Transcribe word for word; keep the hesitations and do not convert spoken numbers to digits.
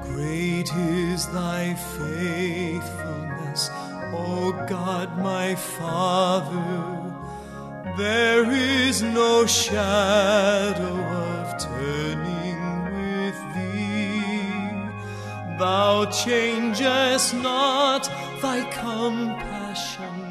Great is thy faithfulness, O God my Father. There is no shadow of turning with thee. Thou changest not, thy compassion